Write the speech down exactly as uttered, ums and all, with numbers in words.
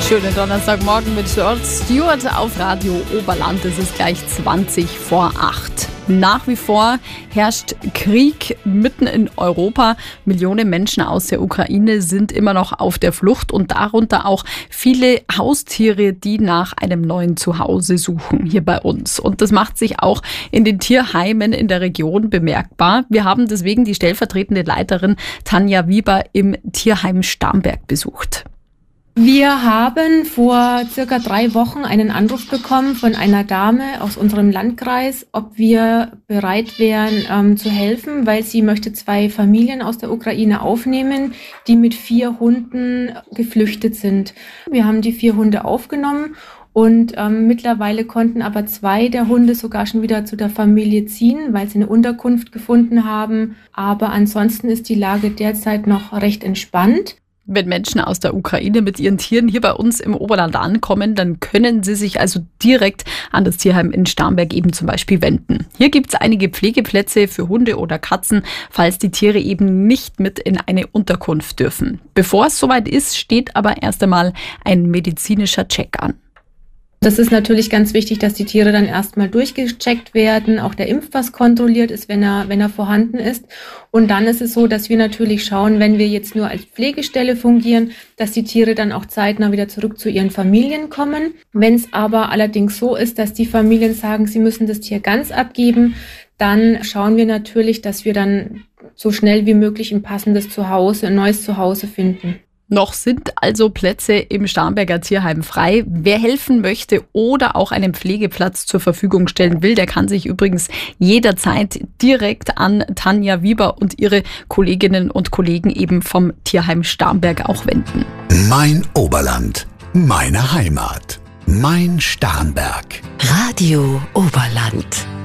Schönen Donnerstagmorgen mit Rod Stewart auf Radio Oberland. Es ist gleich zwanzig vor acht. Nach wie vor herrscht Krieg mitten in Europa. Millionen Menschen aus der Ukraine sind immer noch auf der Flucht und darunter auch viele Haustiere, die nach einem neuen Zuhause suchen hier bei uns. Und das macht sich auch in den Tierheimen in der Region bemerkbar. Wir haben deswegen die stellvertretende Leiterin Tanja Wieber im Tierheim Starnberg besucht. Wir haben vor circa drei Wochen einen Anruf bekommen von einer Dame aus unserem Landkreis, ob wir bereit wären ähm, zu helfen, weil sie möchte zwei Familien aus der Ukraine aufnehmen, die mit vier Hunden geflüchtet sind. Wir haben die vier Hunde aufgenommen und ähm, mittlerweile konnten aber zwei der Hunde sogar schon wieder zu der Familie ziehen, weil sie eine Unterkunft gefunden haben. Aber ansonsten ist die Lage derzeit noch recht entspannt. Wenn Menschen aus der Ukraine mit ihren Tieren hier bei uns im Oberland ankommen, dann können sie sich also direkt an das Tierheim in Starnberg eben zum Beispiel wenden. Hier gibt es einige Pflegeplätze für Hunde oder Katzen, falls die Tiere eben nicht mit in eine Unterkunft dürfen. Bevor es soweit ist, steht aber erst einmal ein medizinischer Check an. Das ist natürlich ganz wichtig, dass die Tiere dann erstmal durchgecheckt werden, auch der Impfpass kontrolliert ist, wenn er, wenn er vorhanden ist. Und dann ist es so, dass wir natürlich schauen, wenn wir jetzt nur als Pflegestelle fungieren, dass die Tiere dann auch zeitnah wieder zurück zu ihren Familien kommen. Wenn es aber allerdings so ist, dass die Familien sagen, sie müssen das Tier ganz abgeben, dann schauen wir natürlich, dass wir dann so schnell wie möglich ein passendes Zuhause, ein neues Zuhause finden. Noch sind also Plätze im Starnberger Tierheim frei. Wer helfen möchte oder auch einen Pflegeplatz zur Verfügung stellen will, der kann sich übrigens jederzeit direkt an Tanja Wieber und ihre Kolleginnen und Kollegen eben vom Tierheim Starnberg auch wenden. Mein Oberland, meine Heimat, mein Starnberg. Radio Oberland.